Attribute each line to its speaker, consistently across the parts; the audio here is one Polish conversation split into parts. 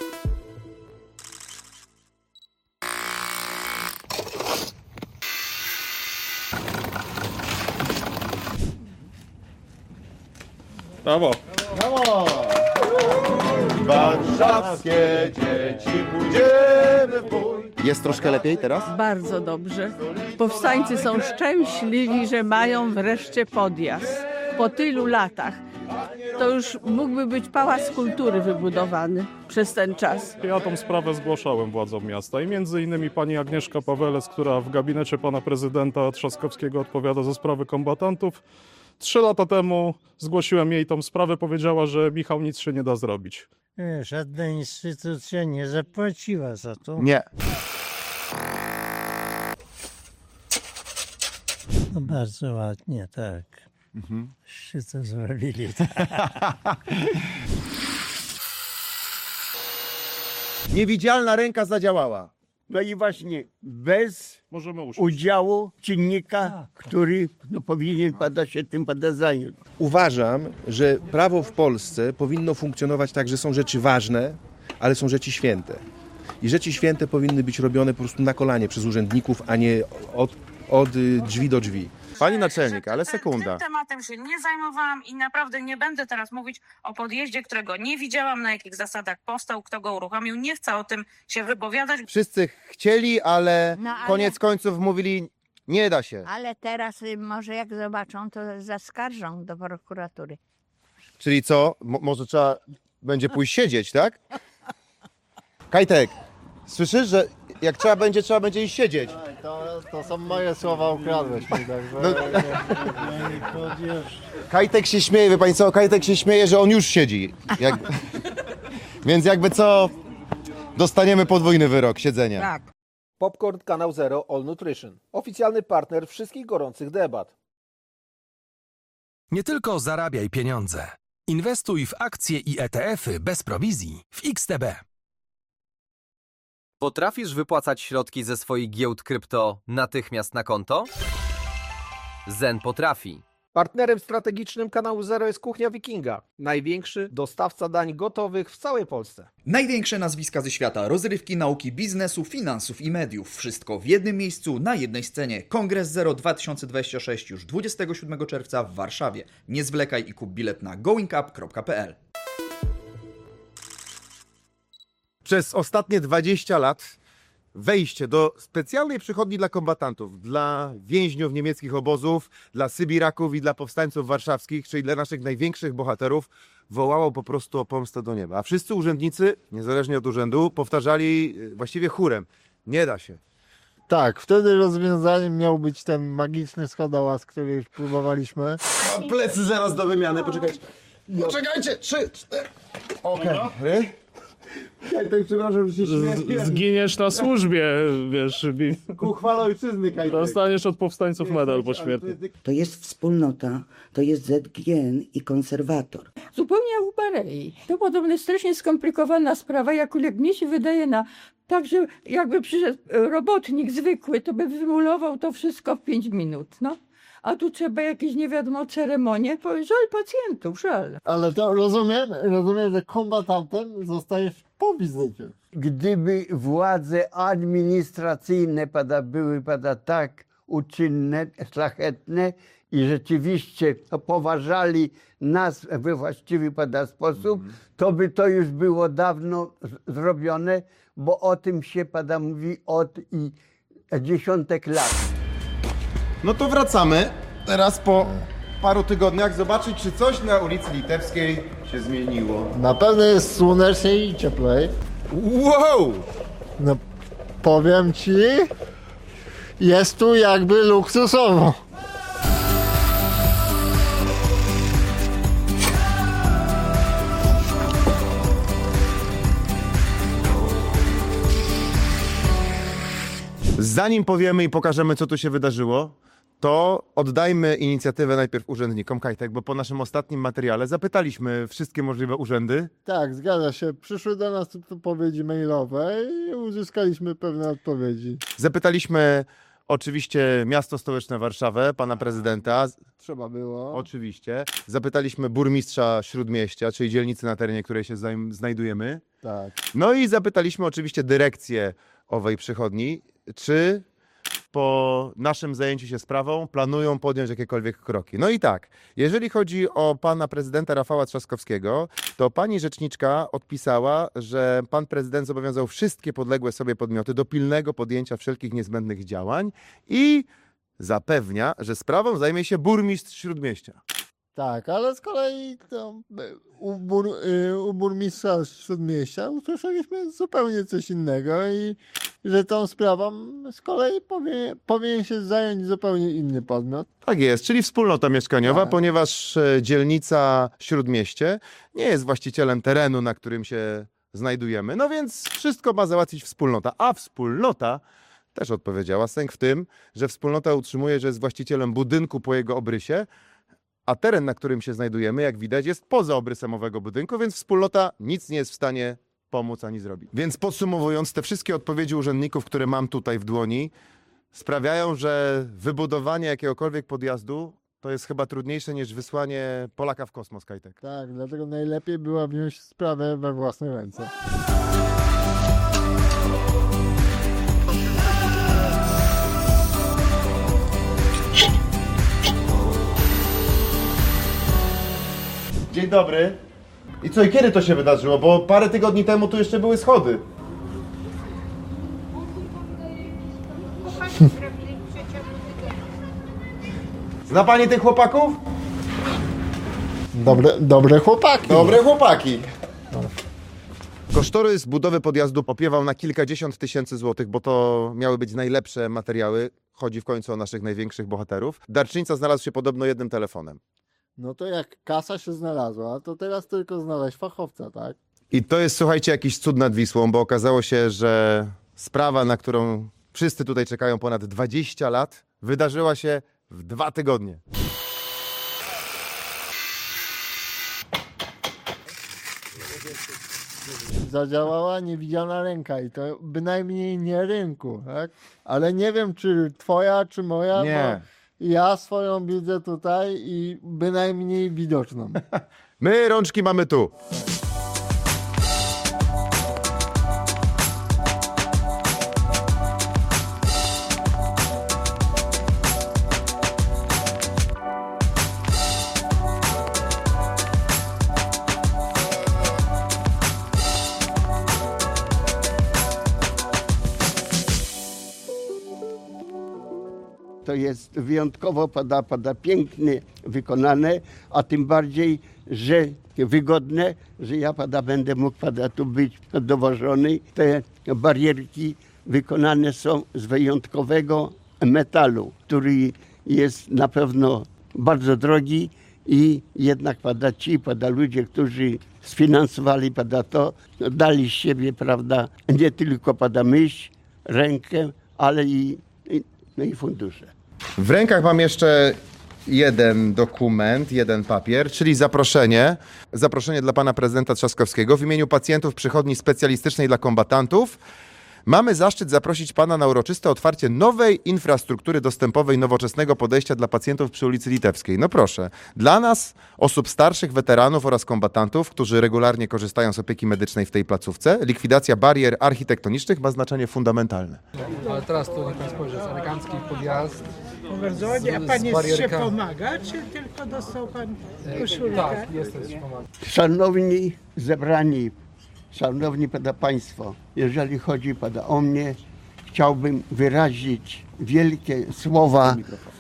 Speaker 1: Brawo!
Speaker 2: Brawo! Warszawskie dzieci, pójdziemy w bój. Jest troszkę lepiej teraz?
Speaker 3: Bardzo dobrze. Powstańcy są szczęśliwi, że mają wreszcie podjazd. Po tylu latach. To już mógłby być pałac kultury wybudowany przez ten czas.
Speaker 1: Ja tą sprawę zgłaszałem władzom miasta i między innymi pani Agnieszka Pawelec, która w gabinecie pana prezydenta Trzaskowskiego odpowiada za sprawy kombatantów. 3 lata temu zgłosiłem jej tą sprawę, powiedziała, że Michał nic się nie da zrobić.
Speaker 4: Żadna instytucja nie zapłaciła za to.
Speaker 2: Nie.
Speaker 4: No bardzo ładnie, tak. Wszyscy zrobili.
Speaker 2: Niewidzialna ręka zadziałała.
Speaker 5: No i właśnie bez
Speaker 1: Możemy usiąść.
Speaker 5: udziału czynnika, który powinien się tym zająć.
Speaker 6: Uważam, że prawo w Polsce powinno funkcjonować tak, że są rzeczy ważne, ale są rzeczy święte. I rzeczy święte powinny być robione po prostu na kolanie przez urzędników, a nie od drzwi do drzwi.
Speaker 2: Pani naczelnik, ale sekunda.
Speaker 7: Tym tematem się nie zajmowałam i naprawdę nie będę teraz mówić o podjeździe, którego nie widziałam, na jakich zasadach powstał, kto go uruchomił. Nie chcę o tym się wypowiadać.
Speaker 2: Wszyscy chcieli, ale
Speaker 8: No, ale-
Speaker 2: koniec końców mówili, nie da się.
Speaker 8: Ale teraz może jak zobaczą, to zaskarżą do prokuratury.
Speaker 2: Czyli co? Może trzeba będzie pójść siedzieć, tak? Kajtek, słyszysz, że jak trzeba będzie iść siedzieć?
Speaker 4: To są moje słowa, ukradłeś mi, także
Speaker 2: Kajtek się śmieje, wie pani co? Kajtek się śmieje, że on już siedzi. Więc jakby co, dostaniemy podwójny wyrok siedzenia.
Speaker 8: Tak.
Speaker 9: Popcorn Kanał Zero All Nutrition. Oficjalny partner wszystkich gorących debat.
Speaker 10: Nie tylko zarabiaj pieniądze. Inwestuj w akcje i ETF-y bez prowizji w XTB.
Speaker 11: Potrafisz wypłacać środki ze swoich giełd krypto natychmiast na konto? Zen potrafi.
Speaker 9: Partnerem strategicznym Kanału Zero jest Kuchnia Wikinga. Największy dostawca dań gotowych w całej Polsce.
Speaker 12: Największe nazwiska ze świata rozrywki, nauki, biznesu, finansów i mediów. Wszystko w jednym miejscu, na jednej scenie. Kongres Zero 2026 już 27 czerwca w Warszawie. Nie zwlekaj i kup bilet na goingup.pl.
Speaker 2: Przez ostatnie 20 lat wejście do specjalnej przychodni dla kombatantów, dla więźniów niemieckich obozów, dla sybiraków i dla powstańców warszawskich, czyli dla naszych największych bohaterów, wołało po prostu o pomstę do nieba. A wszyscy urzędnicy, niezależnie od urzędu, powtarzali właściwie chórem: nie da się.
Speaker 4: Tak, wtedy rozwiązaniem miał być ten magiczny schodołaz, który już próbowaliśmy.
Speaker 2: Plecy zaraz do wymiany, poczekajcie. Poczekajcie, 3, 4. Okej. Kajtek, przepraszam, że się śmieję.
Speaker 1: Zginiesz na służbie, wiesz.
Speaker 2: Ku chwale ojczyzny, Kajtek.
Speaker 1: Dostaniesz od powstańców medal pośmiertny.
Speaker 13: To jest wspólnota, to jest ZGN i konserwator.
Speaker 3: Zupełnie jak w Barei. To podobno strasznie skomplikowana sprawa, jak mnie się wydaje tak, że jakby przyszedł robotnik zwykły, to by wymulował to wszystko w 5 minut, no. A tu trzeba jakieś nie wiadomo ceremonie, żal pacjentów, żal.
Speaker 4: Ale to rozumiem, że kombatantem zostajesz po wizycie.
Speaker 5: Gdyby władze administracyjne były tak uczynne, szlachetne i rzeczywiście poważali nas we właściwy sposób, to by to już było dawno zrobione, bo o tym się mówi od dziesiątek lat.
Speaker 2: No to wracamy teraz po paru tygodniach zobaczyć, czy coś na ulicy Litewskiej się zmieniło.
Speaker 4: Na pewno jest słoneczniej i cieplej.
Speaker 2: Wow!
Speaker 4: No powiem ci, jest tu jakby luksusowo.
Speaker 2: Zanim powiemy i pokażemy, co tu się wydarzyło, to oddajmy inicjatywę najpierw urzędnikom, Kajtek, bo po naszym ostatnim materiale zapytaliśmy wszystkie możliwe urzędy.
Speaker 4: Tak, zgadza się. Przyszły do nas odpowiedzi mailowe i uzyskaliśmy pewne odpowiedzi.
Speaker 2: Zapytaliśmy oczywiście miasto stołeczne Warszawę, pana prezydenta.
Speaker 4: Trzeba było.
Speaker 2: Oczywiście. Zapytaliśmy burmistrza Śródmieścia, czyli dzielnicy, na terenie której się znajdujemy.
Speaker 4: Tak.
Speaker 2: No i zapytaliśmy oczywiście dyrekcję owej przychodni, czy po naszym zajęciu się sprawą planują podjąć jakiekolwiek kroki. No i tak, jeżeli chodzi o pana prezydenta Rafała Trzaskowskiego, to pani rzeczniczka odpisała, że pan prezydent zobowiązał wszystkie podległe sobie podmioty do pilnego podjęcia wszelkich niezbędnych działań i zapewnia, że sprawą zajmie się burmistrz Śródmieścia.
Speaker 4: Tak, ale z kolei to u burmistrza Śródmieścia usłyszeliśmy zupełnie coś innego i że tą sprawą z kolei powinien się zająć zupełnie inny podmiot.
Speaker 2: Tak jest, czyli wspólnota mieszkaniowa,
Speaker 4: Tak.
Speaker 2: ponieważ dzielnica Śródmieście nie jest właścicielem terenu, na którym się znajdujemy. No więc wszystko ma załatwić wspólnota, a wspólnota też odpowiedziała sęk w tym, że wspólnota utrzymuje, że jest właścicielem budynku po jego obrysie, a teren, na którym się znajdujemy, jak widać, jest poza obrysem owego budynku, więc wspólnota nic nie jest w stanie pomóc ani zrobić. Więc podsumowując, te wszystkie odpowiedzi urzędników, które mam tutaj w dłoni, sprawiają, że wybudowanie jakiegokolwiek podjazdu to jest chyba trudniejsze niż wysłanie Polaka w kosmos, Kajtek.
Speaker 4: Tak, dlatego najlepiej było wziąć sprawę we własne ręce.
Speaker 2: Dzień dobry. I co, i kiedy to się wydarzyło? Bo parę tygodni temu tu jeszcze były schody. Zna pani tych chłopaków?
Speaker 4: Dobre chłopaki.
Speaker 2: Dobre chłopaki. Kosztorys budowy podjazdu opiewał na kilkadziesiąt tysięcy złotych, bo to miały być najlepsze materiały. Chodzi w końcu o naszych największych bohaterów. Darczyńca znalazł się podobno jednym telefonem.
Speaker 4: No to jak kasa się znalazła, to teraz tylko znaleźć fachowca, tak?
Speaker 2: I to jest, słuchajcie, jakiś cud nad Wisłą, bo okazało się, że sprawa, na którą wszyscy tutaj czekają ponad 20 lat, wydarzyła się w 2 tygodnie.
Speaker 4: Zadziałała niewidzialna ręka i to bynajmniej nie rynku, tak? Ale nie wiem, czy twoja, czy moja,
Speaker 2: Nie.
Speaker 4: bo ja swoją widzę tutaj i bynajmniej widoczną.
Speaker 2: My rączki mamy tu.
Speaker 5: To jest wyjątkowo pada pięknie wykonane, a tym bardziej, że wygodne, że ja będę mógł tu być dowożony. Te barierki wykonane są z wyjątkowego metalu, który jest na pewno bardzo drogi i jednak ci ludzie, którzy sfinansowali to, dali z siebie, prawda, nie tylko myśl, rękę, ale i fundusze.
Speaker 2: W rękach mam jeszcze jeden dokument, jeden papier, czyli zaproszenie. Zaproszenie dla pana prezydenta Trzaskowskiego w imieniu pacjentów przychodni specjalistycznej dla kombatantów. Mamy zaszczyt zaprosić pana na uroczyste otwarcie nowej infrastruktury dostępowej, nowoczesnego podejścia dla pacjentów przy ulicy Litewskiej. No proszę, dla nas, osób starszych, weteranów oraz kombatantów, którzy regularnie korzystają z opieki medycznej w tej placówce, likwidacja barier architektonicznych ma znaczenie fundamentalne.
Speaker 14: Ale teraz to niech pan spojrzy, jest elegancki podjazd.
Speaker 15: Bardzo ładnie. A pan jeszcze pomaga, czy tylko dostał pan koszulkę?
Speaker 14: Tak, jeszcze pomaga.
Speaker 5: Szanowni zebrani, szanowni państwo, jeżeli chodzi o mnie, chciałbym wyrazić wielkie słowa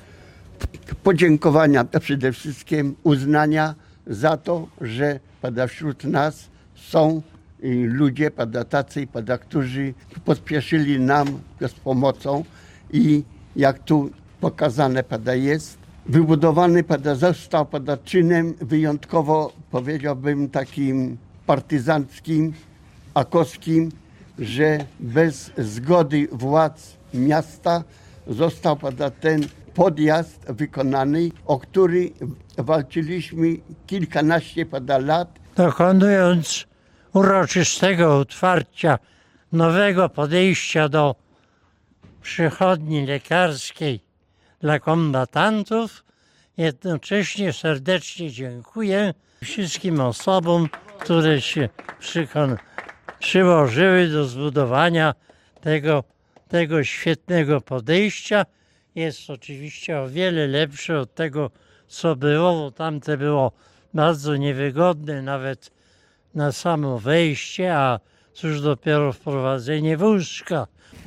Speaker 5: podziękowania, przede wszystkim uznania za to, że wśród nas są ludzie, tacy, którzy pospieszyli nam z pomocą i jak tu pokazane jest, wybudowany został czynem wyjątkowo, powiedziałbym, takim partyzanckim, akowskim, że bez zgody władz miasta został ten podjazd wykonany, o który walczyliśmy kilkanaście lat.
Speaker 16: Dokonując uroczystego otwarcia nowego podejścia do przychodni lekarskiej dla kombatantów. Jednocześnie serdecznie dziękuję wszystkim osobom, które się przyłożyły do zbudowania tego świetnego podejścia. Jest oczywiście o wiele lepsze od tego, co było, bo tamte było bardzo niewygodne nawet na samo wejście, a cóż dopiero wprowadzenie wózka.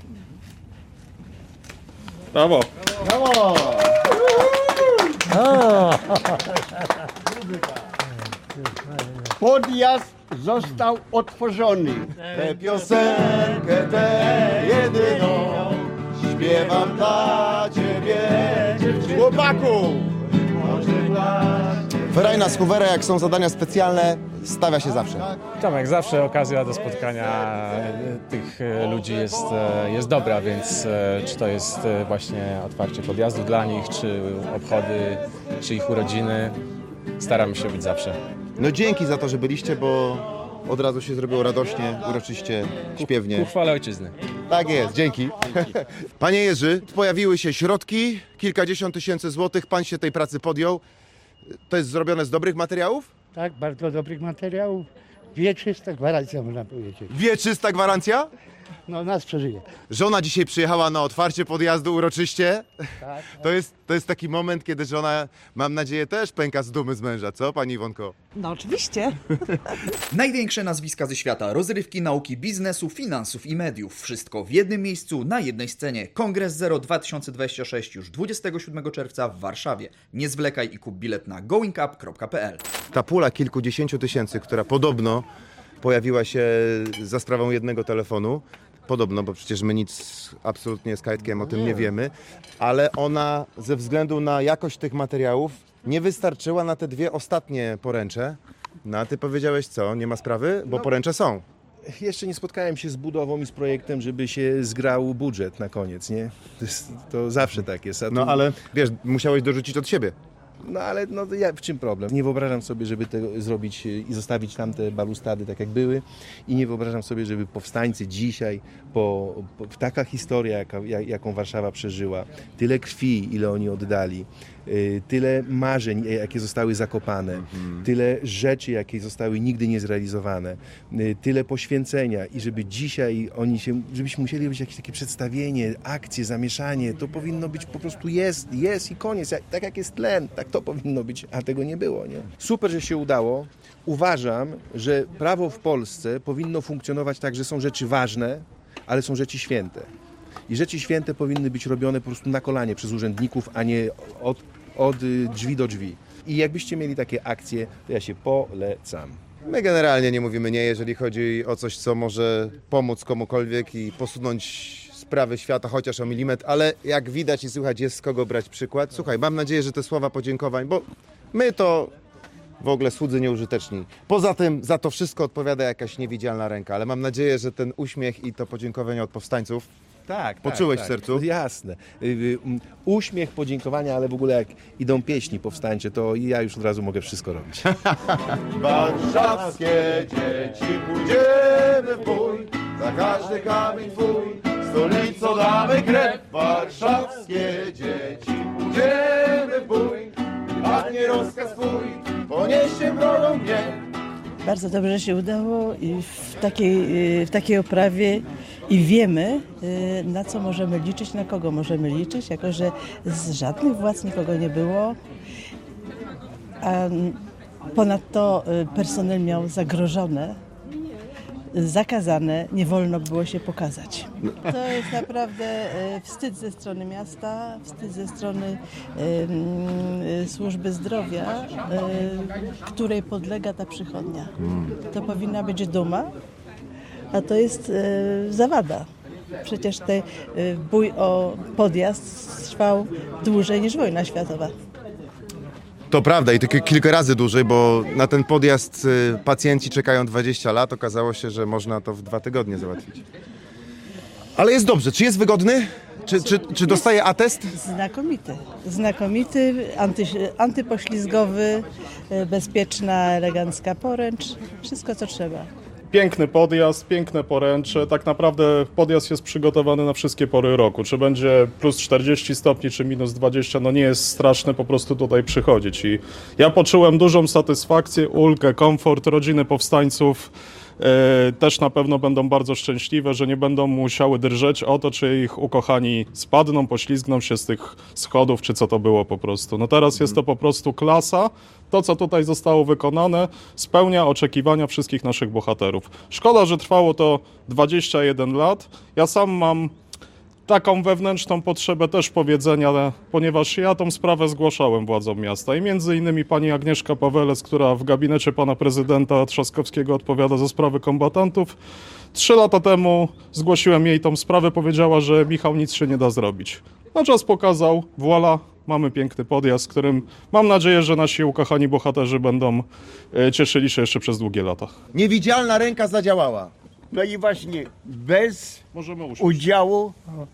Speaker 1: Brawo!
Speaker 4: Brawo!
Speaker 5: Podjazd został otworzony.
Speaker 2: Tę piosenkę, tę jedyną, śpiewam dla ciebie, chłopaku! Ferajna z Hoovera, jak są zadania specjalne, stawia się zawsze.
Speaker 17: Tomek, zawsze okazja do spotkania tych ludzi jest dobra, więc czy to jest właśnie otwarcie podjazdu dla nich, czy obchody, czy ich urodziny, staramy się być zawsze.
Speaker 2: No dzięki za to, że byliście, bo od razu się zrobiło radośnie, uroczyście, śpiewnie.
Speaker 17: Ku chwale ojczyzny.
Speaker 2: Tak jest, dzięki. Panie Jerzy, pojawiły się środki, kilkadziesiąt tysięcy złotych, pan się tej pracy podjął. To jest zrobione z dobrych materiałów?
Speaker 18: Tak, bardzo dobrych materiałów. Wieczysta gwarancja, można powiedzieć.
Speaker 2: Wieczysta gwarancja?
Speaker 18: No, nas przeżyje.
Speaker 2: Żona dzisiaj przyjechała na otwarcie podjazdu uroczyście.
Speaker 18: Tak.
Speaker 2: To jest taki moment, kiedy żona, mam nadzieję, też pęka z dumy z męża, co pani Iwonko?
Speaker 19: No oczywiście.
Speaker 12: Największe nazwiska ze świata rozrywki, nauki, biznesu, finansów i mediów. Wszystko w jednym miejscu, na jednej scenie. Kongres Zero 2026 już 27 czerwca w Warszawie. Nie zwlekaj i kup bilet na goingup.pl.
Speaker 2: Ta pula kilkudziesięciu tysięcy, która podobno pojawiła się za sprawą jednego telefonu, podobno, bo przecież my nic absolutnie z Kajtkiem o tym nie wiemy, ale ona ze względu na jakość tych materiałów nie wystarczyła na te dwie ostatnie poręcze. No a ty powiedziałeś co? Nie ma sprawy? Bo poręcze są.
Speaker 6: Jeszcze nie spotkałem się z budową i z projektem, żeby się zgrał budżet na koniec, nie? To zawsze tak jest.
Speaker 2: No ale wiesz, musiałeś dorzucić od siebie.
Speaker 6: No ale w czym problem? Nie wyobrażam sobie, żeby tego zrobić i zostawić tamte balustady tak jak były i nie wyobrażam sobie, żeby powstańcy dzisiaj, taka historia, jaką Warszawa przeżyła, tyle krwi, ile oni oddali, tyle marzeń, jakie zostały zakopane, tyle rzeczy, jakie zostały nigdy nie zrealizowane, tyle poświęcenia i żeby dzisiaj żebyśmy musieli robić jakieś takie przedstawienie, akcje, zamieszanie, to powinno być po prostu jest i koniec, tak jak jest tlen, tak to powinno być, a tego nie było, nie? Super, że się udało. Uważam, że prawo w Polsce powinno funkcjonować tak, że są rzeczy ważne, ale są rzeczy święte. I rzeczy święte powinny być robione po prostu na kolanie przez urzędników, a nie od drzwi do drzwi. I jakbyście mieli takie akcje, to ja się polecam.
Speaker 2: My generalnie nie mówimy nie, jeżeli chodzi o coś, co może pomóc komukolwiek i posunąć sprawy świata chociaż o milimetr, ale jak widać i słychać, jest z kogo brać przykład. Słuchaj, mam nadzieję, że te słowa podziękowań, bo my to w ogóle słudzy nieużyteczni. Poza tym za to wszystko odpowiada jakaś niewidzialna ręka, ale mam nadzieję, że ten uśmiech i to podziękowanie od powstańców poczułeś w sercu?
Speaker 6: Jasne. Uśmiech, podziękowania, ale w ogóle jak idą pieśni powstańcze, to ja już od razu mogę wszystko robić.
Speaker 2: Warszawskie dzieci, pójdziemy w bój, za każdy kamień twój, stolicą damy krew. Warszawskie dzieci, pójdziemy w bój, padnie rozkaz twój, poniesie wrogą gniew.
Speaker 19: Bardzo dobrze się udało i w takiej oprawie i wiemy, na co możemy liczyć, na kogo możemy liczyć, jako że z żadnych władz nikogo nie było, a ponadto personel miał zagrożone, zakazane, nie wolno było się pokazać. To jest naprawdę wstyd ze strony miasta, wstyd ze strony służby zdrowia, której podlega ta przychodnia. To powinna być duma, a to jest zawada. Przecież ten bój o podjazd trwał dłużej niż wojna światowa.
Speaker 2: To prawda i tylko kilka razy dłużej, bo na ten podjazd pacjenci czekają 20 lat. Okazało się, że można to w 2 tygodnie załatwić. Ale jest dobrze. Czy jest wygodny? Czy dostaje atest?
Speaker 19: Znakomity, antypoślizgowy, bezpieczna, elegancka poręcz. Wszystko, co trzeba.
Speaker 1: Piękny podjazd, piękne poręcze. Tak naprawdę podjazd jest przygotowany na wszystkie pory roku. Czy będzie plus 40 stopni, czy minus 20, no nie jest straszne po prostu tutaj przychodzić. I ja poczułem dużą satysfakcję, ulgę, komfort. Rodziny powstańców też na pewno będą bardzo szczęśliwe, że nie będą musiały drżeć o to, czy ich ukochani spadną, poślizgną się z tych schodów, czy co to było po prostu. No teraz jest to po prostu klasa. To, co tutaj zostało wykonane, spełnia oczekiwania wszystkich naszych bohaterów. Szkoda, że trwało to 21 lat. Ja sam mam taką wewnętrzną potrzebę też powiedzenia, ponieważ ja tą sprawę zgłaszałem władzom miasta i między innymi pani Agnieszka Pawelec, która w gabinecie pana prezydenta Trzaskowskiego odpowiada za sprawy kombatantów, 3 lata temu zgłosiłem jej tą sprawę, powiedziała, że Michał, nic się nie da zrobić. No czas pokazał, voilà, mamy piękny podjazd, którym mam nadzieję, że nasi ukochani bohaterzy będą cieszyli się jeszcze przez długie lata.
Speaker 2: Niewidzialna ręka zadziałała.
Speaker 5: No i właśnie bez udziału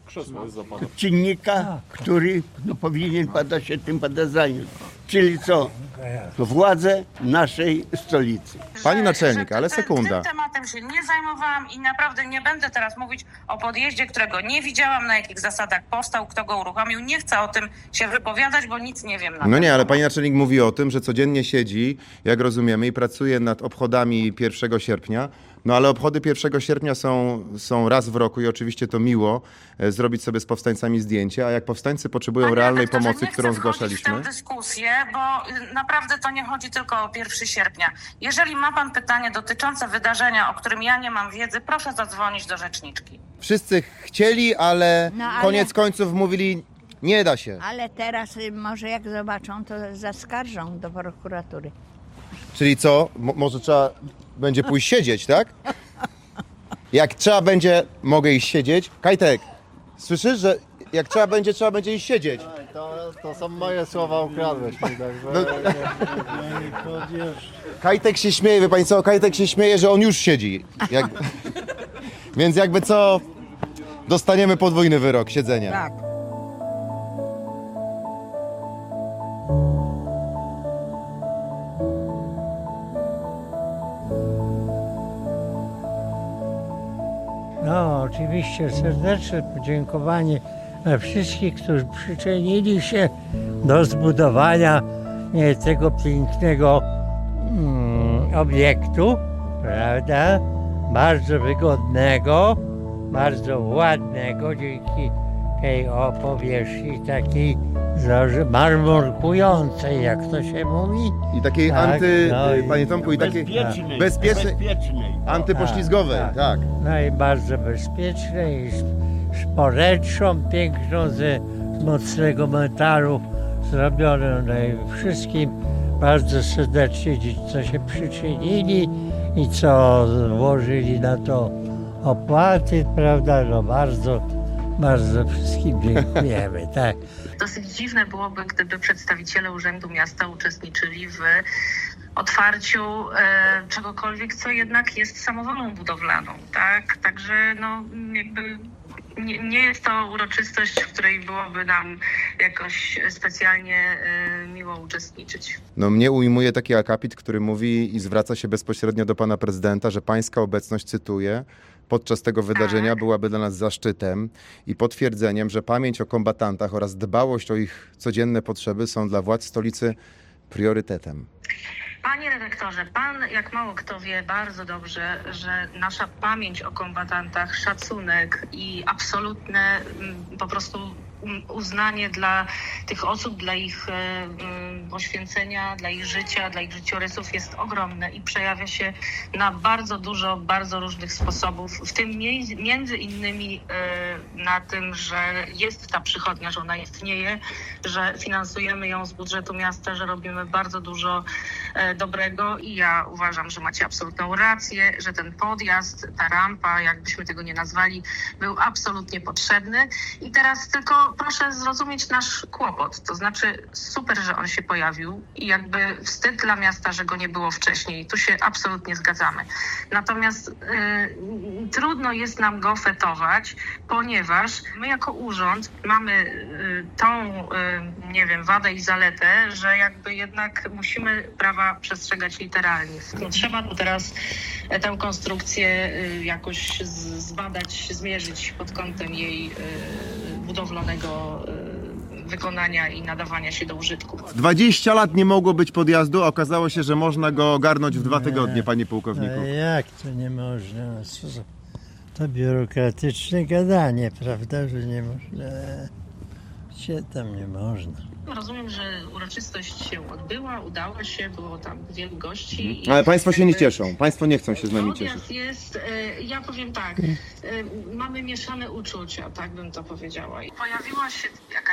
Speaker 5: czynnika, który powinien się tym zająć. Czyli co? Władze naszej stolicy.
Speaker 2: Pani naczelnik, ale sekunda.
Speaker 7: Tym tematem się nie zajmowałam i naprawdę nie będę teraz mówić o podjeździe, którego nie widziałam, na jakich zasadach powstał, kto go uruchomił. Nie chcę o tym się wypowiadać, bo nic nie wiem na
Speaker 2: No
Speaker 7: ten
Speaker 2: nie, ale
Speaker 7: temat.
Speaker 2: pani naczelnik mówi o tym, że codziennie siedzi, jak rozumiemy, i pracuje nad obchodami 1 sierpnia. No ale obchody 1 sierpnia są raz w roku i oczywiście to miło zrobić sobie z powstańcami zdjęcie, a jak powstańcy potrzebują realnej pomocy, którą zgłaszaliśmy.
Speaker 7: Nie chcę wchodzić w tę dyskusję, bo naprawdę to nie chodzi tylko o 1 sierpnia. Jeżeli ma pan pytanie dotyczące wydarzenia, o którym ja nie mam wiedzy, proszę zadzwonić do rzeczniczki.
Speaker 2: Wszyscy chcieli, ale
Speaker 8: No, ale-
Speaker 2: koniec końców mówili, nie da się.
Speaker 8: Ale teraz może jak zobaczą, to zaskarżą do prokuratury.
Speaker 2: Czyli co? Może trzeba będzie pójść siedzieć, tak? Jak trzeba będzie, mogę iść siedzieć. Kajtek, słyszysz, że jak trzeba będzie iść siedzieć?
Speaker 4: To są moje słowa, ukradłeś mi, także...
Speaker 2: Kajtek się śmieje, wie pani co? Kajtek się śmieje, że on już siedzi. Więc jakby co, dostaniemy podwójny wyrok siedzenia.
Speaker 8: Tak.
Speaker 16: No, oczywiście serdeczne podziękowanie dla wszystkich, którzy przyczynili się do zbudowania tego pięknego obiektu, prawda? Bardzo wygodnego, bardzo ładnego, dzięki tej powierzchni takiej marmurkującej, jak to się mówi.
Speaker 2: I takiej panie Tomku, i takiej bezpiecznej, antypoślizgowej, tak.
Speaker 16: No i bardzo bezpiecznej, z poręczą piękną z mocnego metalu zrobioną. No i wszystkim bardzo serdecznie, co się przyczynili i co włożyli na to opłaty, prawda, no bardzo wszystkim dziękujemy, tak.
Speaker 7: Dosyć dziwne byłoby, gdyby przedstawiciele Urzędu Miasta uczestniczyli w otwarciu czegokolwiek, co jednak jest samowolą budowlaną, tak? Także no jakby nie jest to uroczystość, w której byłoby nam jakoś specjalnie miło uczestniczyć.
Speaker 2: No mnie ujmuje taki akapit, który mówi i zwraca się bezpośrednio do pana prezydenta, że pańska obecność, cytuję, podczas tego wydarzenia byłaby dla nas zaszczytem i potwierdzeniem, że pamięć o kombatantach oraz dbałość o ich codzienne potrzeby są dla władz stolicy priorytetem.
Speaker 7: Panie redaktorze, pan jak mało kto wie bardzo dobrze, że nasza pamięć o kombatantach, szacunek i absolutne po prostu uznanie dla tych osób, dla ich poświęcenia, dla ich życia, dla ich życiorysów jest ogromne i przejawia się na bardzo dużo, bardzo różnych sposobów, w tym między innymi na tym, że jest ta przychodnia, że ona istnieje, że finansujemy ją z budżetu miasta, że robimy bardzo dużo dobrego i ja uważam, że macie absolutną rację, że ten podjazd, ta rampa, jakbyśmy tego nie nazwali, był absolutnie potrzebny i teraz tylko proszę zrozumieć nasz kłopot. To znaczy super, że on się pojawił i jakby wstyd dla miasta, że go nie było wcześniej. Tu się absolutnie zgadzamy. Natomiast trudno jest nam go fetować, ponieważ my jako urząd mamy tą, wadę i zaletę, że jakby jednak musimy prawa przestrzegać literalnie. No, trzeba tu teraz tę konstrukcję jakoś zbadać, zmierzyć pod kątem jej budowlanego wykonania i nadawania się do użytku.
Speaker 2: 20 lat nie mogło być podjazdu, a okazało się, że można go ogarnąć w 2 tygodnie, panie pułkowniku.
Speaker 16: Ale jak to nie można? To biurokratyczne gadanie, prawda, że nie można. Gdzie tam nie można?
Speaker 7: Rozumiem, że uroczystość się odbyła, udała się, było tam wielu gości.
Speaker 2: Ale państwo się nie cieszą, państwo nie chcą się z nami
Speaker 7: Podjazd
Speaker 2: cieszyć.
Speaker 7: jest, ja powiem tak, mamy mieszane uczucia, tak bym to powiedziała. Pojawiła się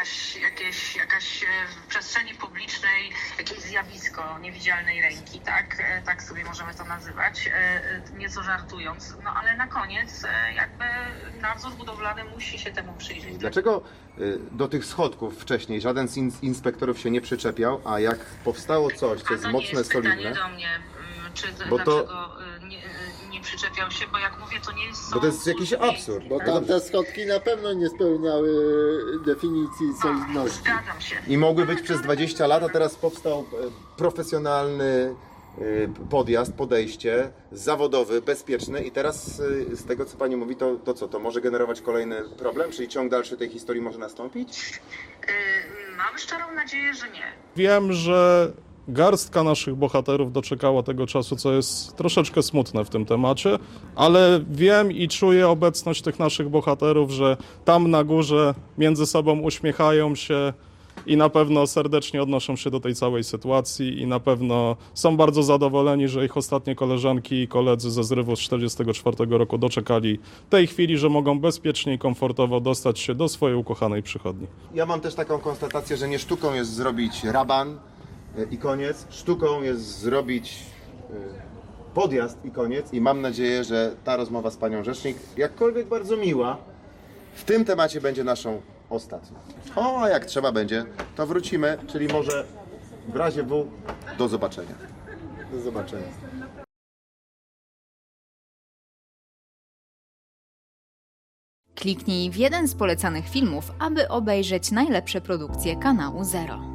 Speaker 7: jakaś w przestrzeni publicznej jakieś zjawisko niewidzialnej ręki, tak sobie możemy to nazywać, nieco żartując, no ale na koniec jakby nadzór budowlany musi się temu przyjrzeć.
Speaker 2: Dlaczego do tych schodków wcześniej żaden z inspektorów się nie przyczepiał, a jak powstało coś, co jest mocne, solidne...
Speaker 7: To nie jest pytanie do mnie, czy
Speaker 2: bo
Speaker 7: dlaczego nie przyczepiał się, bo jak mówię, to nie jest...
Speaker 2: Bo to jest jakiś absurd.
Speaker 4: Bo tamte schodki na pewno nie spełniały definicji solidności.
Speaker 7: Zgadzam się.
Speaker 2: I mogły być przez 20 lat, a teraz powstał profesjonalny podjazd, podejście, zawodowy, bezpieczny i teraz z tego, co pani mówi, to co? To może generować kolejny problem? Czyli ciąg dalszy tej historii może nastąpić?
Speaker 7: Mam szczerą nadzieję, że nie.
Speaker 1: Wiem, że garstka naszych bohaterów doczekała tego czasu, co jest troszeczkę smutne w tym temacie, ale wiem i czuję obecność tych naszych bohaterów, że tam na górze między sobą uśmiechają się i na pewno serdecznie odnoszą się do tej całej sytuacji i na pewno są bardzo zadowoleni, że ich ostatnie koleżanki i koledzy ze zrywu z 1944 roku doczekali tej chwili, że mogą bezpiecznie i komfortowo dostać się do swojej ukochanej przychodni.
Speaker 2: Ja mam też taką konstatację, że nie sztuką jest zrobić raban i koniec, sztuką jest zrobić podjazd i koniec i mam nadzieję, że ta rozmowa z panią rzecznik, jakkolwiek bardzo miła, w tym temacie będzie naszą ostatnią. O, a jak trzeba będzie, to wrócimy, czyli może w razie W do zobaczenia. Do zobaczenia.
Speaker 20: Kliknij w jeden z polecanych filmów, aby obejrzeć najlepsze produkcje kanału Zero.